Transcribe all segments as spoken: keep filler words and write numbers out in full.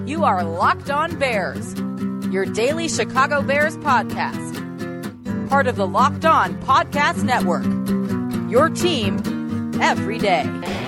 You are Locked On Bears, your daily Chicago Bears podcast. Part of the Locked On Podcast Network, your team every day.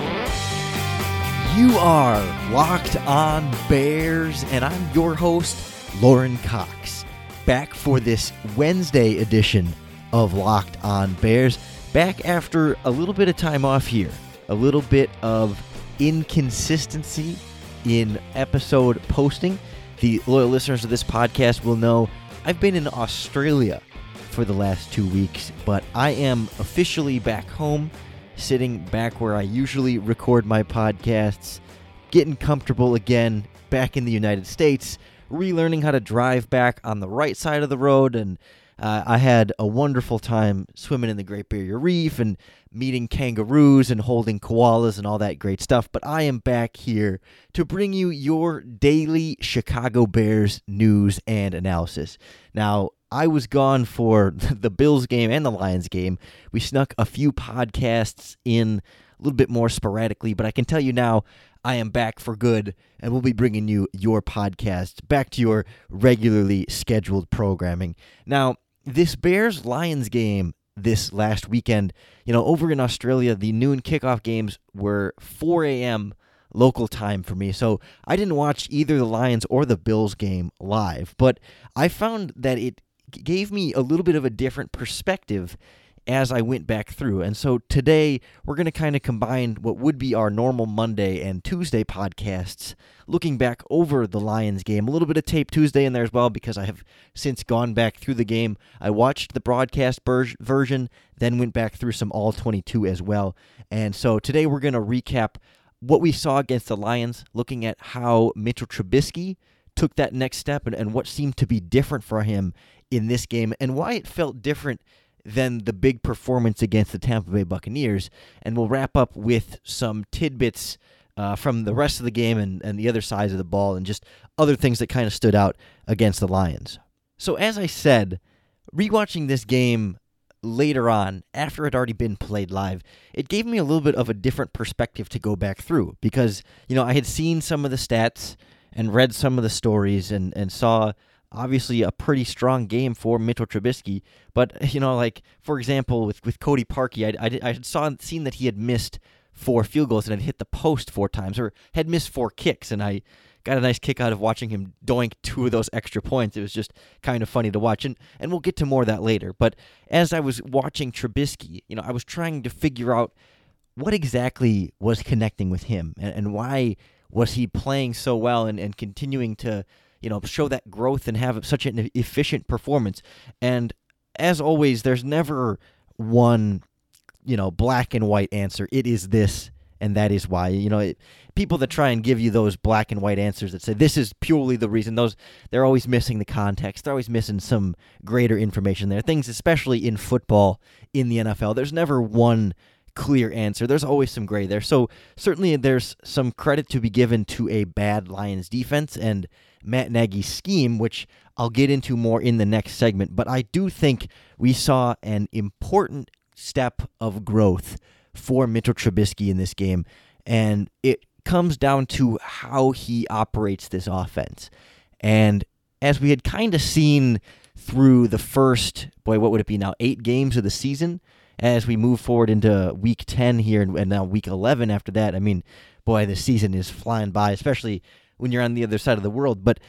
You are Locked On Bears, and I'm your host, Lauren Cox, back for this Wednesday edition of Locked On Bears, back after a little bit of time off here, a little bit of inconsistency in episode posting. The loyal listeners of this podcast will know I've been in Australia for the last two weeks, but I am officially back home, sitting back where I usually record my podcasts, getting comfortable again back in the United States, relearning how to drive back on the right side of the road, and uh, I had a wonderful time swimming in the Great Barrier Reef and meeting kangaroos and holding koalas and all that great stuff. But I am back here to bring you your daily Chicago Bears news and analysis. Now, I was gone for the Bills game and the Lions game. We snuck a few podcasts in a little bit more sporadically, but I can tell you now, I am back for good, and we'll be bringing you your podcast back to your regularly scheduled programming. Now, this Bears-Lions game this last weekend, you know, over in Australia, the noon kickoff games were four a.m. local time for me, so I didn't watch either the Lions or the Bills game live, but I found that it gave me a little bit of a different perspective as I went back through. And so today we're going to kind of combine what would be our normal Monday and Tuesday podcasts, looking back over the Lions game, a little bit of Tape Tuesday in there as well, because I have since gone back through the game. I watched the broadcast ber- version, then went back through some all twenty-two as well. And so today we're going to recap what we saw against the Lions, looking at how Mitchell Trubisky took that next step and, and what seemed to be different for him in this game and why it felt different than the big performance against the Tampa Bay Buccaneers. And we'll wrap up with some tidbits uh, from the rest of the game and, and the other sides of the ball and just other things that kind of stood out against the Lions. So as I said, rewatching this game later on, after it had already been played live, it gave me a little bit of a different perspective to go back through because, you know, I had seen some of the stats and read some of the stories and, and saw obviously a pretty strong game for Mitchell Trubisky, but, you know, like, for example, with, with Cody Parkey, I, I, I saw seen that he had missed four field goals and had hit the post four times, or had missed four kicks, and I got a nice kick out of watching him doink two of those extra points. It was just kind of funny to watch, and, and we'll get to more of that later. But as I was watching Trubisky, you know, I was trying to figure out what exactly was connecting with him, and, and why was he playing so well and, and continuing to, you know, show that growth and have such an efficient performance. And as always, there's never one, you know, black and white answer. It is this, and that is why. You know, it, people that try and give you those black and white answers that say this is purely the reason, those they're always missing the context. They're always missing some greater information there. Things, especially in football, in the N F L, there's never one clear answer. There's always some gray there. So certainly there's some credit to be given to a bad Lions defense and Matt Nagy's scheme, which I'll get into more in the next segment. But I do think we saw an important step of growth for Mitchell Trubisky in this game, and it comes down to how he operates this offense. And as we had kind of seen through the first, boy, what would it be now, eight games of the season, as we move forward into week ten here and now week eleven after that, I mean, boy, the season is flying by, especially when you're on the other side of the world. But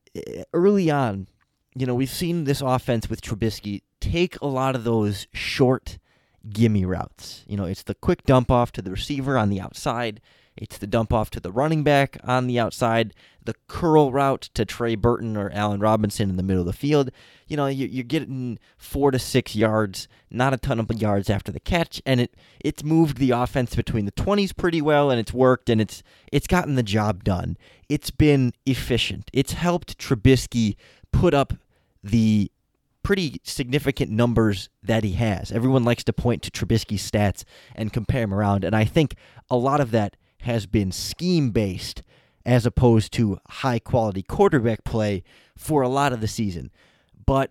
early on, you know, we've seen this offense with Trubisky take a lot of those short gimme routes. You know, it's the quick dump off to the receiver on the outside. It's the dump off to the running back on the outside, the curl route to Trey Burton or Allen Robinson in the middle of the field. You know, you're getting four to six yards, not a ton of yards after the catch, and it it's moved the offense between the twenties pretty well, and it's worked, and it's it's gotten the job done. It's been efficient. It's helped Trubisky put up the pretty significant numbers that he has. Everyone likes to point to Trubisky's stats and compare him around, and I think a lot of that has been scheme-based as opposed to high-quality quarterback play for a lot of the season. But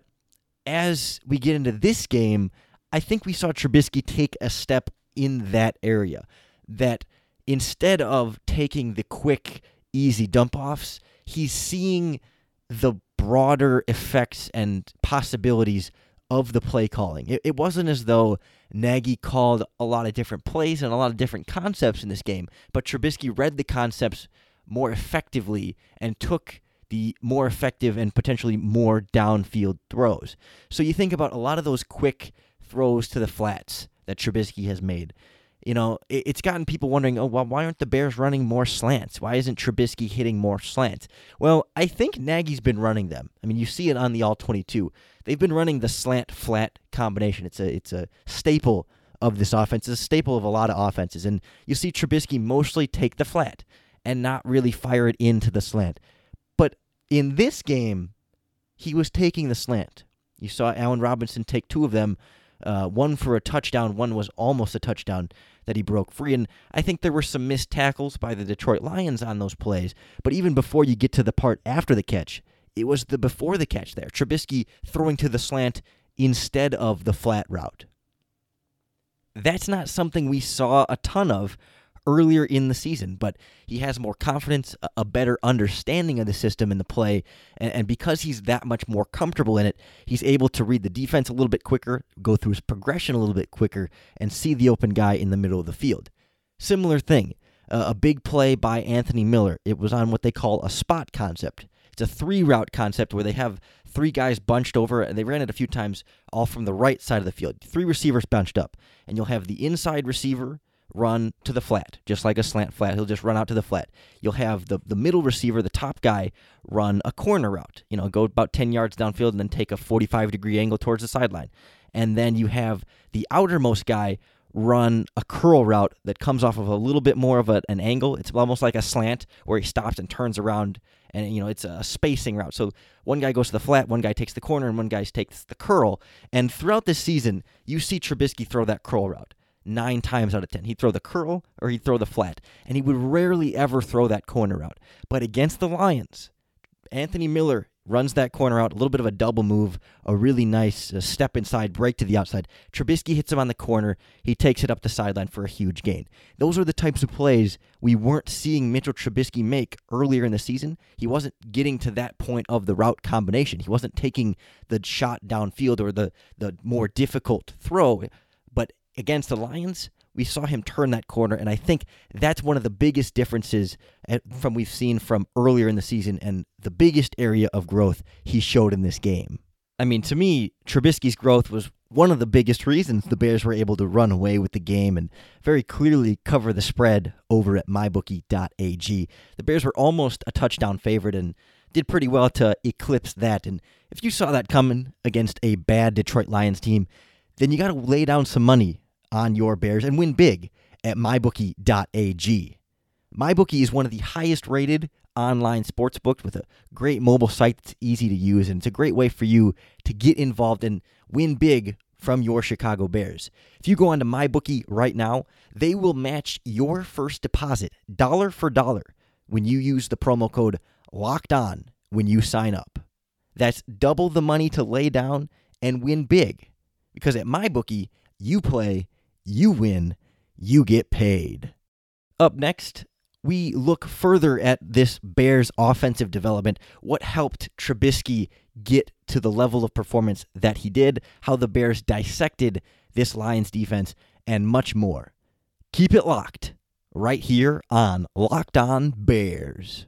as we get into this game, I think we saw Trubisky take a step in that area, that instead of taking the quick, easy dump-offs. He's seeing the broader effects and possibilities of the play calling. It, it wasn't as though Nagy called a lot of different plays and a lot of different concepts in this game, but Trubisky read the concepts more effectively and took the more effective and potentially more downfield throws. So you think about a lot of those quick throws to the flats that Trubisky has made. You know, it, it's gotten people wondering, oh, well, why aren't the Bears running more slants? Why isn't Trubisky hitting more slants? Well, I think Nagy's been running them. I mean, you see it on the all twenty-two. They've been running the slant-flat combination. It's a it's a staple of this offense. It's a staple of a lot of offenses. And you see Trubisky mostly take the flat and not really fire it into the slant. But in this game, he was taking the slant. You saw Allen Robinson take two of them, uh, one for a touchdown, one was almost a touchdown that he broke free. And I think there were some missed tackles by the Detroit Lions on those plays. But even before you get to the part after the catch, it was the before the catch there. Trubisky throwing to the slant instead of the flat route. That's not something we saw a ton of earlier in the season, but he has more confidence, a better understanding of the system and the play, and, and because he's that much more comfortable in it, he's able to read the defense a little bit quicker, go through his progression a little bit quicker, and see the open guy in the middle of the field. Similar thing, uh, a big play by Anthony Miller. It was on what they call a spot concept. It's a three-route concept where they have three guys bunched over, and they ran it a few times, all from the right side of the field. Three receivers bunched up, and you'll have the inside receiver run to the flat, just like a slant flat. He'll just run out to the flat. You'll have the, the middle receiver, the top guy, run a corner route. You know, go about ten yards downfield and then take a forty-five degree angle towards the sideline. And then you have the outermost guy run a curl route that comes off of a little bit more of a, an angle. It's almost like a slant where he stops and turns around, and you know it's a spacing route. So one guy goes to the flat, one guy takes the corner, and one guy takes the curl. And throughout this season, you see Trubisky throw that curl route nine times out of ten. He'd throw the curl or he'd throw the flat, and he would rarely ever throw that corner route. But against the Lions, Anthony Miller runs that corner out, a little bit of a double move, a really nice uh, step inside, break to the outside. Trubisky hits him on the corner. He takes it up the sideline for a huge gain. Those are the types of plays we weren't seeing Mitchell Trubisky make earlier in the season. He wasn't getting to that point of the route combination. He wasn't taking the shot downfield or the, the more difficult throw. But against the Lions, we saw him turn that corner, and I think that's one of the biggest differences at, from we've seen from earlier in the season and the biggest area of growth he showed in this game. I mean, to me, Trubisky's growth was one of the biggest reasons the Bears were able to run away with the game and very clearly cover the spread over at my bookie dot a g. The Bears were almost a touchdown favorite and did pretty well to eclipse that, and if you saw that coming against a bad Detroit Lions team, then you got to lay down some money on your Bears and win big at my bookie dot a g. MyBookie is one of the highest rated online sports books with a great mobile site that's easy to use, and it's a great way for you to get involved and win big from your Chicago Bears. If you go on to MyBookie right now, they will match your first deposit dollar for dollar when you use the promo code LOCKEDON when you sign up. That's double the money to lay down and win big, because at MyBookie, you play, you win, you get paid. Up next, we look further at this Bears offensive development, what helped Trubisky get to the level of performance that he did, how the Bears dissected this Lions defense, and much more. Keep it locked right here on Locked On Bears.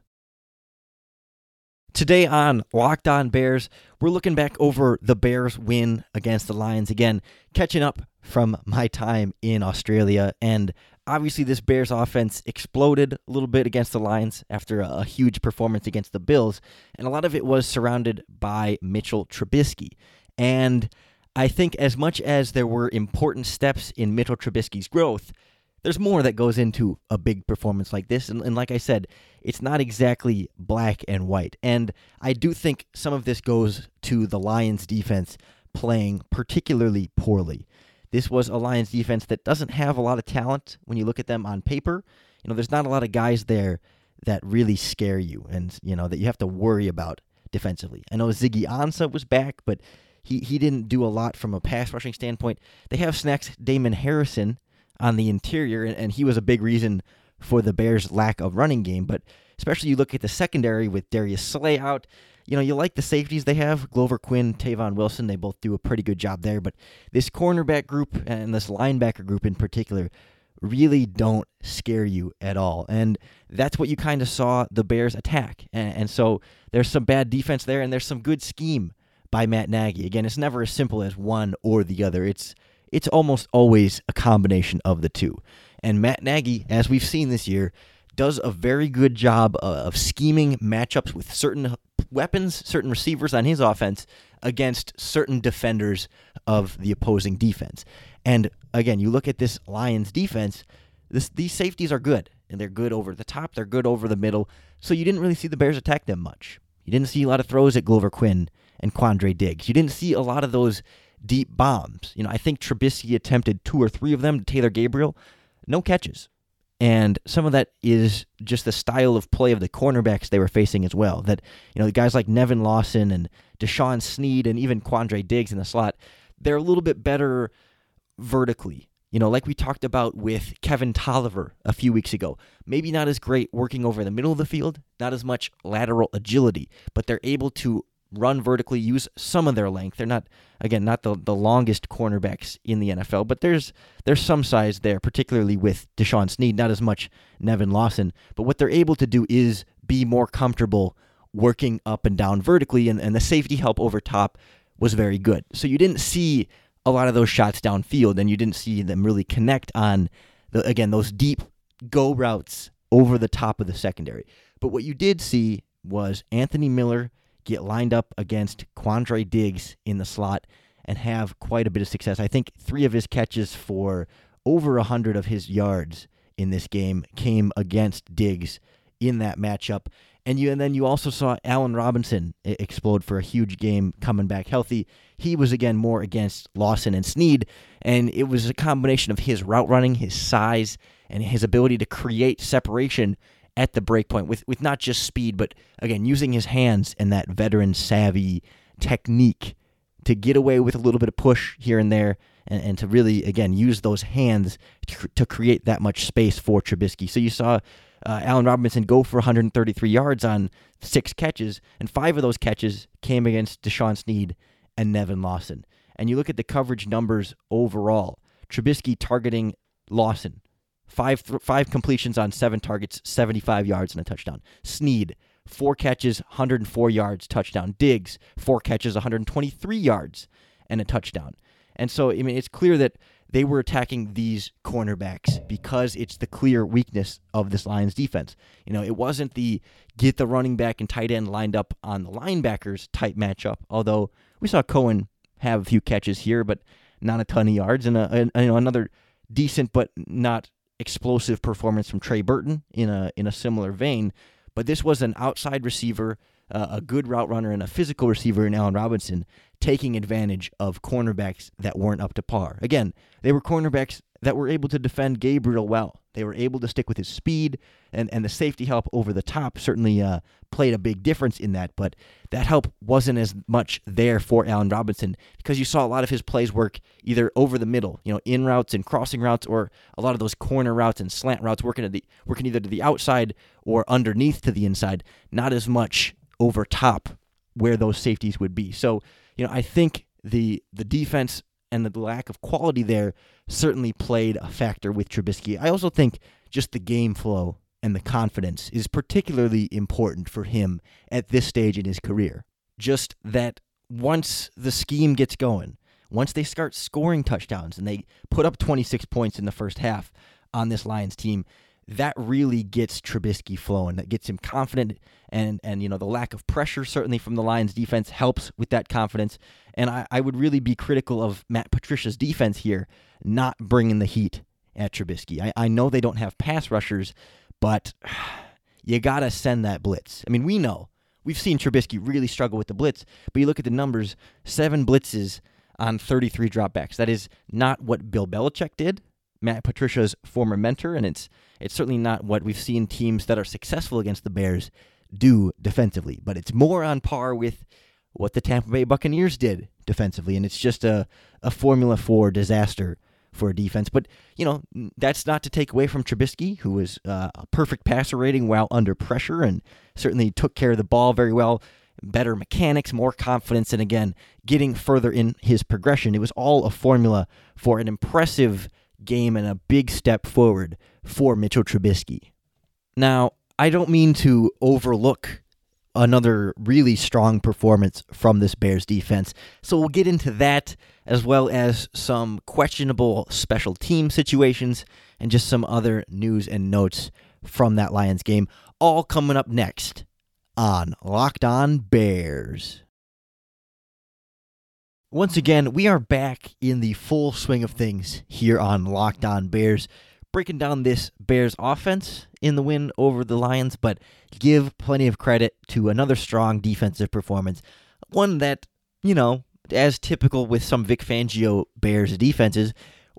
Today on Locked On Bears, we're looking back over the Bears' win against the Lions again, catching up from my time in Australia. And obviously this Bears offense exploded a little bit against the Lions after a, a huge performance against the Bills. And a lot of it was surrounded by Mitchell Trubisky. And I think as much as there were important steps in Mitchell Trubisky's growth, there's more that goes into a big performance like this. And, and like I said, it's not exactly black and white. And I do think some of this goes to the Lions defense playing particularly poorly. This was a Lions defense that doesn't have a lot of talent when you look at them on paper. You know, there's not a lot of guys there that really scare you and, you know, that you have to worry about defensively. I know Ziggy Ansah was back, but he, he didn't do a lot from a pass rushing standpoint. They have Snacks Damon Harrison on the interior, and, and he was a big reason for the Bears' lack of running game. But especially you look at the secondary with Darius Slay out. You know, you like the safeties they have, Glover Quinn, Tavon Wilson. They both do a pretty good job there. But this cornerback group and this linebacker group in particular really don't scare you at all. And that's what you kind of saw the Bears attack. And, and so there's some bad defense there, and there's some good scheme by Matt Nagy. Again, it's never as simple as one or the other. It's it's almost always a combination of the two. And Matt Nagy, as we've seen this year, does a very good job of scheming matchups with certain weapons, certain receivers on his offense against certain defenders of the opposing defense. And again, you look at this Lions defense, this, these safeties are good, and they're good over the top, they're good over the middle, so you didn't really see the Bears attack them much. You didn't see a lot of throws at Glover Quinn and Quandre Diggs. You didn't see a lot of those deep bombs. You know, I think Trubisky attempted two or three of them to Taylor Gabriel, no catches. And some of that is just the style of play of the cornerbacks they were facing as well. That, you know, the guys like Nevin Lawson and Deshaun Sneed and even Quandre Diggs in the slot, they're a little bit better vertically. You know, like we talked about with Kevin Tolliver a few weeks ago. Maybe not as great working over the middle of the field, not as much lateral agility, but they're able to run vertically, use some of their length. They're not, again, not the, the longest cornerbacks in the N F L, but there's there's some size there, particularly with Deshaun Sneed, not as much Nevin Lawson. But what they're able to do is be more comfortable working up and down vertically, and, and the safety help over top was very good. So you didn't see a lot of those shots downfield, and you didn't see them really connect on, the, again, those deep go routes over the top of the secondary. But what you did see was Anthony Miller get lined up against Quandre Diggs in the slot and have quite a bit of success. I think three of his catches for over one hundred of his yards in this game came against Diggs in that matchup. And you and then you also saw Allen Robinson explode for a huge game coming back healthy. He was, again, more against Lawson and Sneed, and it was a combination of his route running, his size, and his ability to create separation at the breakpoint with, with not just speed, but, again, using his hands and that veteran-savvy technique to get away with a little bit of push here and there and, and to really, again, use those hands to, to create that much space for Trubisky. So you saw uh, Allen Robinson go for one hundred thirty-three yards on six catches, and five of those catches came against Deshaun Sneed and Nevin Lawson. And you look at the coverage numbers overall, Trubisky targeting Lawson, Five th- five completions on seven targets, seventy-five yards and a touchdown. Sneed, four catches, one hundred four yards, touchdown. Diggs, four catches, one hundred twenty-three yards and a touchdown. And so, I mean, it's clear that they were attacking these cornerbacks because it's the clear weakness of this Lions defense. You know, it wasn't the get the running back and tight end lined up on the linebackers type matchup, although we saw Cohen have a few catches here, but not a ton of yards, and, a, a, you know, another decent but not explosive performance from Trey Burton in a in a similar vein. But this was an outside receiver, uh, a good route runner, and a physical receiver in Allen Robinson taking advantage of cornerbacks that weren't up to par. Again, they were cornerbacks that were able to defend Gabriel well. They were able to stick with his speed, and, and the safety help over the top certainly uh, played a big difference in that, but that help wasn't as much there for Allen Robinson because you saw a lot of his plays work either over the middle, you know, in routes and crossing routes, or a lot of those corner routes and slant routes working at the working either to the outside or underneath to the inside, not as much over top where those safeties would be. So, you know, I think the the defense and the lack of quality there certainly played a factor with Trubisky. I also think just the game flow and the confidence is particularly important for him at this stage in his career. Just that once the scheme gets going, once they start scoring touchdowns and they put up twenty-six points in the first half on this Lions team, that really gets Trubisky flowing. That gets him confident, and, and you know, the lack of pressure certainly from the Lions defense helps with that confidence. And I, I would really be critical of Matt Patricia's defense here, not bringing the heat at Trubisky. I, I know they don't have pass rushers, but you got to send that blitz. I mean, we know. We've seen Trubisky really struggle with the blitz, but you look at the numbers, seven blitzes on thirty-three dropbacks. That is not what Bill Belichick did, Matt Patricia's former mentor, and it's it's certainly not what we've seen teams that are successful against the Bears do defensively, but it's more on par with what the Tampa Bay Buccaneers did defensively, and it's just a, a formula for disaster for a defense. But, you know, that's not to take away from Trubisky, who was uh, a perfect passer rating while under pressure and certainly took care of the ball very well. Better mechanics, more confidence, and again, getting further in his progression. It was all a formula for an impressive game and a big step forward for Mitchell Trubisky. Now, I don't mean to overlook another really strong performance from this Bears defense, so we'll get into that as well as some questionable special team situations and just some other news and notes from that Lions game, all coming up next on Locked On Bears. Once again, we are back in the full swing of things here on Locked On Bears, breaking down this Bears offense in the win over the Lions, but give plenty of credit to another strong defensive performance. One that, you know, as typical with some Vic Fangio Bears defenses,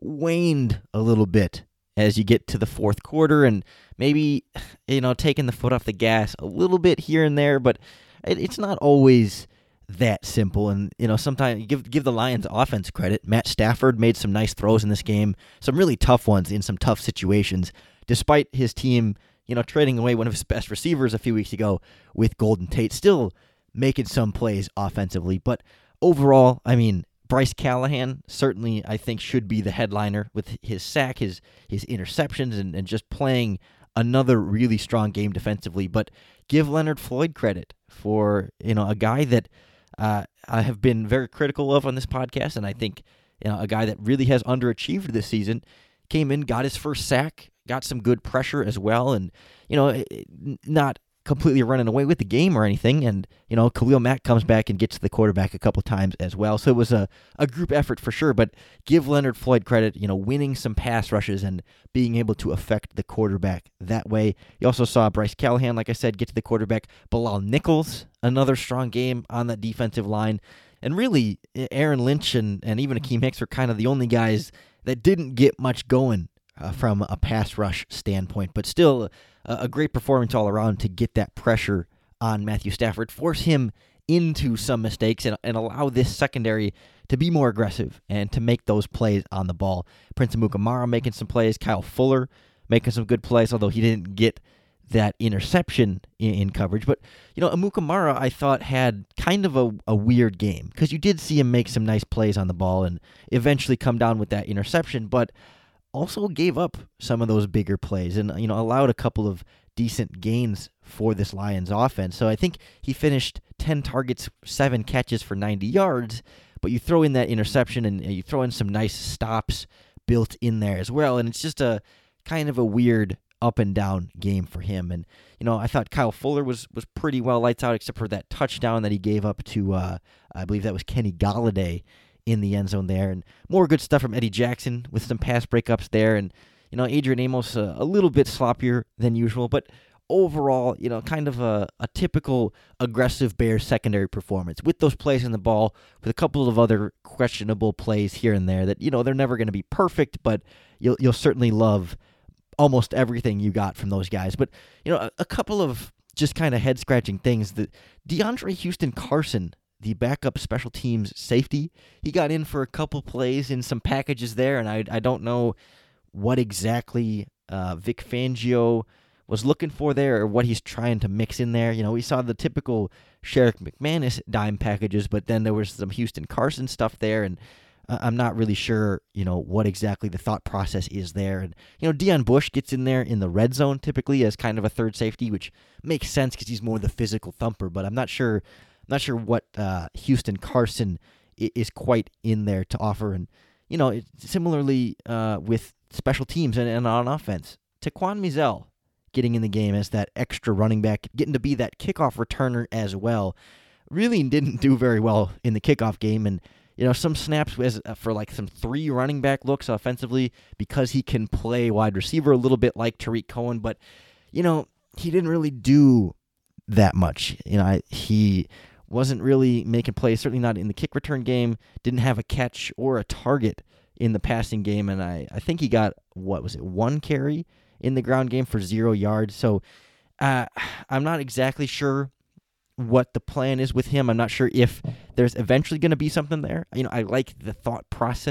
waned a little bit as you get to the fourth quarter and maybe, you know, taking the foot off the gas a little bit here and there, but it, it's not always that simple. And, you know, sometimes give give the Lions offense credit. Matt Stafford made some nice throws in this game, some really tough ones in some tough situations, despite his team, you know, trading away one of his best receivers a few weeks ago with Golden Tate, still making some plays offensively. But overall, I mean, Bryce Callahan certainly, I think, should be the headliner with his sack, his his interceptions, and, and just playing another really strong game defensively. But give Leonard Floyd credit for, you know, a guy that uh, I have been very critical of on this podcast, and I think, you know, a guy that really has underachieved this season. Came in, got his first sack, got some good pressure as well, and, you know, not completely running away with the game or anything. And, you know, Khalil Mack comes back and gets to the quarterback a couple times as well. So it was a, a group effort for sure, but give Leonard Floyd credit, you know, winning some pass rushes and being able to affect the quarterback that way. You also saw Bryce Callahan, like I said, get to the quarterback. Bilal Nichols, another strong game on that defensive line. And really, Aaron Lynch and, and even Akeem Hicks were kind of the only guys that didn't get much going uh, from a pass rush standpoint, but still a, a great performance all around to get that pressure on Matthew Stafford, force him into some mistakes, and, and allow this secondary to be more aggressive and to make those plays on the ball. Prince Amukamara making some plays, Kyle Fuller making some good plays, although he didn't get that interception in, in coverage. But, you know, Amukamara, I thought, had kind of a, a weird game because you did see him make some nice plays on the ball and eventually come down with that interception, but also gave up some of those bigger plays and, you know, allowed a couple of decent gains for this Lions offense. So I think he finished ten targets, seven catches for ninety yards, but you throw in that interception and you throw in some nice stops built in there as well, and it's just a kind of a weird up and down game for him. And, you know, I thought Kyle Fuller was was pretty well lights out, except for that touchdown that he gave up to, uh, I believe that was Kenny Golladay in the end zone there. And more good stuff from Eddie Jackson with some pass breakups there. And, you know, Adrian Amos uh, a little bit sloppier than usual, but overall, you know, kind of a, a typical aggressive Bears secondary performance with those plays in the ball, with a couple of other questionable plays here and there that, you know, they're never going to be perfect, but you'll you'll certainly love almost everything you got from those guys. But, you know, a, a couple of just kind of head-scratching things. That DeAndre Houston Carson, the backup special teams safety, he got in for a couple plays in some packages there, and I I don't know what exactly uh, Vic Fangio was looking for there or what he's trying to mix in there. You know, we saw the typical Sherrick McManus dime packages, but then there was some Houston Carson stuff there, and I'm not really sure, you know, what exactly the thought process is there. And, you know, Deion Bush gets in there in the red zone typically as kind of a third safety, which makes sense because he's more the physical thumper, but I'm not sure I'm not sure what uh, Houston Carson is quite in there to offer. And, you know, similarly uh, with special teams and, and on offense, Taquan Mizell getting in the game as that extra running back, getting to be that kickoff returner as well, really didn't do very well in the kickoff game. And, you know, some snaps as, uh, for like some three running back looks offensively because he can play wide receiver a little bit like Tariq Cohen, but, you know, he didn't really do that much. You know, I, he wasn't really making plays, certainly not in the kick return game, didn't have a catch or a target in the passing game, and I, I think he got, what was it, one carry in the ground game for zero yards. So uh, I'm not exactly sure what the plan is with him. I'm not sure if there's eventually going to be something there. You know, I like the thought process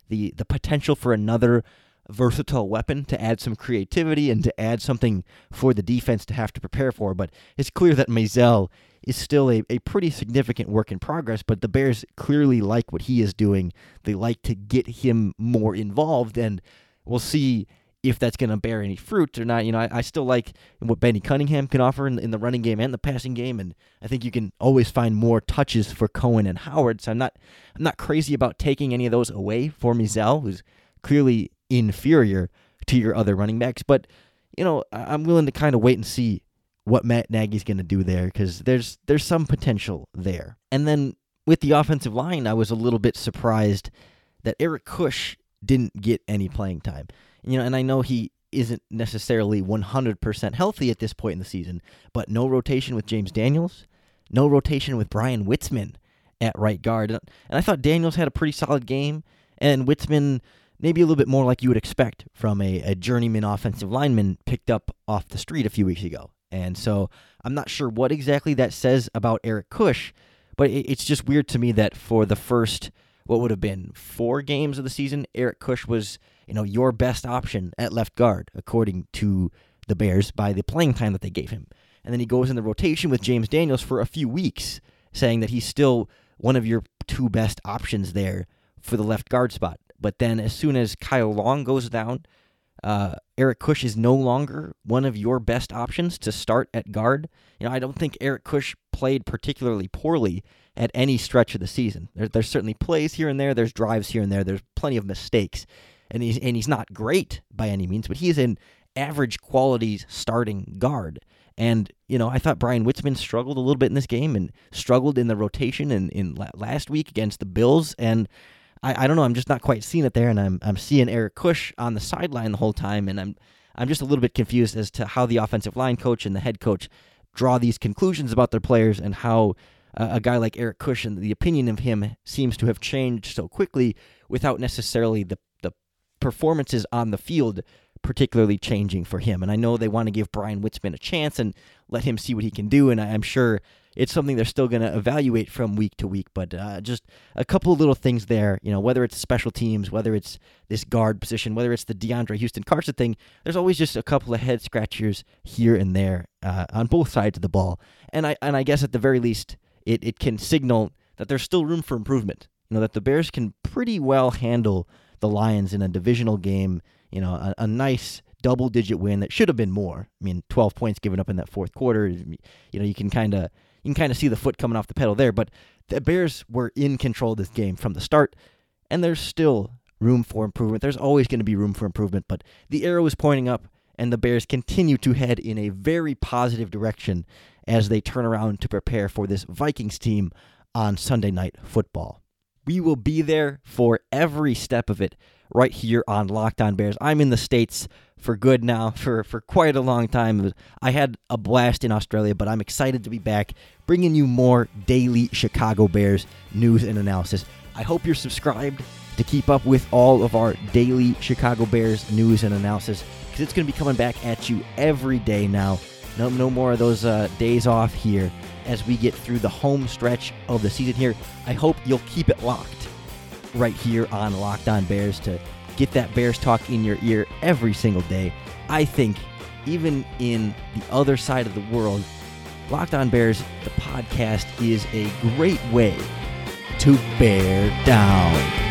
the the potential for another versatile weapon to add some creativity and to add something for the defense to have to prepare for. But it's clear that Maisel is still a, a pretty significant work in progress, but the Bears clearly like what he is doing. They like to get him more involved, and we'll see if that's going to bear any fruit or not. You know, I, I still like what Benny Cunningham can offer in, in the running game and the passing game, and I think you can always find more touches for Cohen and Howard, so I'm not I'm not crazy about taking any of those away for Maisel, who's clearly inferior to your other running backs. But, you know, I'm willing to kind of wait and see what Matt Nagy's going to do there, because there's there's some potential there. And then with the offensive line, I was a little bit surprised that Eric Kush didn't get any playing time. You know, and I know he isn't necessarily one hundred percent healthy at this point in the season, but no rotation with James Daniels, no rotation with Brian Witzman at right guard. And I thought Daniels had a pretty solid game, and Witzman maybe a little bit more like you would expect from a, a journeyman offensive lineman picked up off the street a few weeks ago. And so I'm not sure what exactly that says about Eric Kush, but it, it's just weird to me that for the first, what would have been four games of the season, Eric Kush was, you know, your best option at left guard, according to the Bears, by the playing time that they gave him. And then he goes in the rotation with James Daniels for a few weeks, saying that he's still one of your two best options there for the left guard spot. But then as soon as Kyle Long goes down, uh, Eric Kush is no longer one of your best options to start at guard. You know, I don't think Eric Kush played particularly poorly at any stretch of the season. There, there's certainly plays here and there. There's drives here and there. There's plenty of mistakes. And he's, and he's not great by any means, but he's an average quality starting guard. And, you know, I thought Brian Witzman struggled a little bit in this game and struggled in the rotation in, in last week against the Bills. And I, I don't know, I'm just not quite seeing it there. And I'm I'm seeing Eric Kush on the sideline the whole time. And I'm I'm just a little bit confused as to how the offensive line coach and the head coach draw these conclusions about their players, and how uh, a guy like Eric Kush and the opinion of him seems to have changed so quickly without necessarily the, the performances on the field particularly changing for him. And I know they want to give Brian Witzman a chance and let him see what he can do, and I'm sure it's something they're still going to evaluate from week to week. But uh, just a couple of little things there, you know, whether it's special teams, whether it's this guard position, whether it's the DeAndre Houston Carson thing, there's always just a couple of head scratchers here and there uh, on both sides of the ball. And I and I guess at the very least, it, it can signal that there's still room for improvement. You know, that the Bears can pretty well handle the Lions in a divisional game, you know, a, a nice double-digit win that should have been more. I mean, twelve points given up in that fourth quarter. You know, you can kind of you can kind of see the foot coming off the pedal there. But the Bears were in control of this game from the start, and there's still room for improvement. There's always going to be room for improvement, but the arrow is pointing up, and the Bears continue to head in a very positive direction as they turn around to prepare for this Vikings team on Sunday Night Football. We will be there for every step of it right here on Locked On Bears. I'm in the States for good now, for, for quite a long time. I had a blast in Australia, but I'm excited to be back, bringing you more daily Chicago Bears news and analysis. I hope you're subscribed to keep up with all of our daily Chicago Bears news and analysis, because it's going to be coming back at you every day now. No, no more of those uh, days off here as we get through the home stretch of the season here. I hope you'll keep it locked right here on Locked On Bears to get that Bears talk in your ear every single day. I think even in the other side of the world, Locked On Bears, the podcast, is a great way to bear down.